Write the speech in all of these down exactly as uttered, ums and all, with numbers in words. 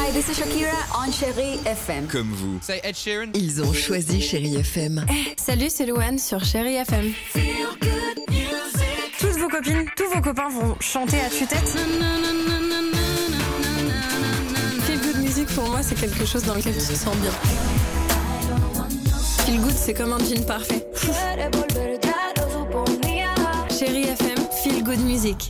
Hi, this is Shakira on Chérie F M. Comme vous. Say Ed Sheeran. Ils ont choisi Chérie F M. Hey, salut, c'est Louane sur Chérie F M. Toutes vos copines, tous vos copains vont chanter à tue-tête. Feel good music pour moi, c'est quelque chose dans lequel tu te sens bien. Feel good, c'est comme un jean parfait. Chérie F M, feel good music.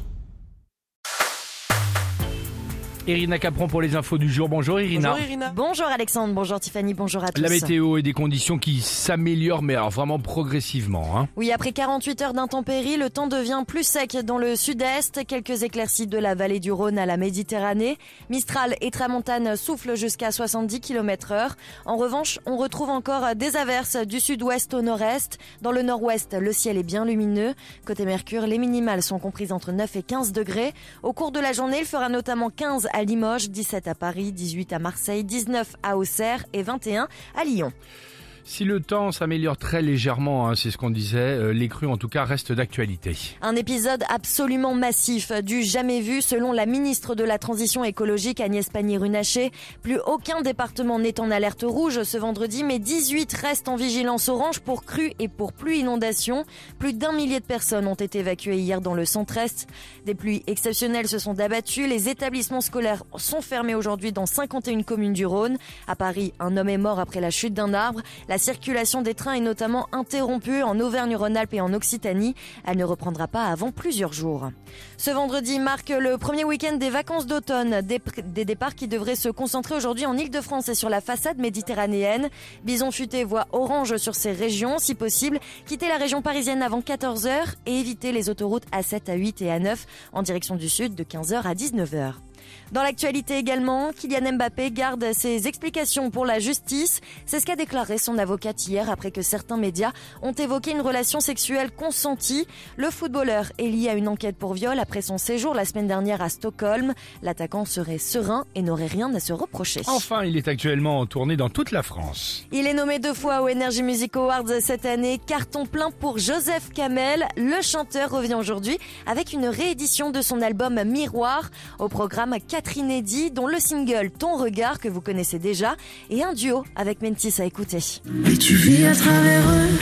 Irina Capron pour les infos du jour. Bonjour Irina. Bonjour Irina. Bonjour Alexandre, bonjour Tiffany, bonjour à tous. La météo et des conditions qui s'améliorent, mais alors vraiment progressivement. Hein. Oui, après quarante-huit heures d'intempéries, le temps devient plus sec dans le sud-est. Quelques éclaircies de la vallée du Rhône à la Méditerranée. Mistral et tramontane soufflent jusqu'à soixante-dix kilomètres heure. En revanche, on retrouve encore des averses du sud-ouest au nord-est. Dans le nord-ouest, le ciel est bien lumineux. Côté Mercure, les minimales sont comprises entre neuf et quinze degrés. Au cours de la journée, il fera notamment quinze à Limoges, dix-sept à Paris, dix-huit à Marseille, dix-neuf à Auxerre et vingt et un à Lyon. Si le temps s'améliore très légèrement, hein, c'est ce qu'on disait, euh, les crues en tout cas restent d'actualité. Un épisode absolument massif, du jamais vu selon la ministre de la Transition écologique Agnès Pannier-Runacher. Plus aucun département n'est en alerte rouge ce vendredi, mais dix-huit restent en vigilance orange pour crues et pour pluies inondations. Plus d'un millier de personnes ont été évacuées hier dans le centre-est. Des pluies exceptionnelles se sont abattues. Les établissements scolaires sont fermés aujourd'hui dans cinquante et une communes du Rhône. À Paris, un homme est mort après la chute d'un arbre. La circulation des trains est notamment interrompue en Auvergne-Rhône-Alpes et en Occitanie. Elle ne reprendra pas avant plusieurs jours. Ce vendredi marque le premier week-end des vacances d'automne. Des, des départs qui devraient se concentrer aujourd'hui en Ile-de-France et sur la façade méditerranéenne. Bison futé voit orange sur ces régions. Si possible, quitter la région parisienne avant quatorze heures et éviter les autoroutes A sept, A huit et A neuf en direction du sud de quinze heures à dix-neuf heures. Dans l'actualité également, Kylian Mbappé garde ses explications pour la justice. C'est ce qu'a déclaré son avocate hier après que certains médias ont évoqué une relation sexuelle consentie. Le footballeur est lié à une enquête pour viol après son séjour la semaine dernière à Stockholm. L'attaquant serait serein et n'aurait rien à se reprocher. Enfin, il est actuellement en tournée dans toute la France. Il est nommé deux fois au Energy Music Awards cette année. Carton plein pour Joseph Kamel. Le chanteur revient aujourd'hui avec une réédition de son album Miroir. Au programme Catherine Eddy, dont le single Ton Regard, que vous connaissez déjà, et un duo avec Mentis à écouter. Et tu vis à travers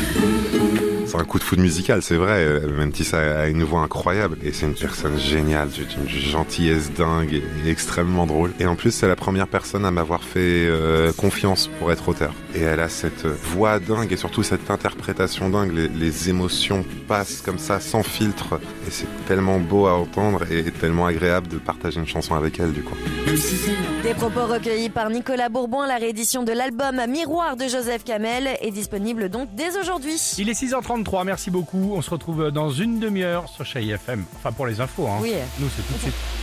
eux. C'est un coup de foudre musical, c'est vrai. Mentis a une voix incroyable et c'est une personne géniale, une gentillesse dingue et extrêmement drôle. Et en plus, c'est la première personne à m'avoir fait euh, confiance pour être auteur. Et elle a cette voix dingue et surtout cette interprétation dingue. Les, les émotions passent comme ça, sans filtre. Et c'est tellement beau à entendre et tellement agréable de partager une chanson avec elle, du coup. Des propos recueillis par Nicolas Bourbon. La réédition de l'album Miroir de Joseph Kamel est disponible donc dès aujourd'hui. Il est six heures trente-trois, merci beaucoup. On se retrouve dans une demi-heure sur Chérie F M. Enfin, pour les infos, hein. Oui. Nous, c'est tout de suite.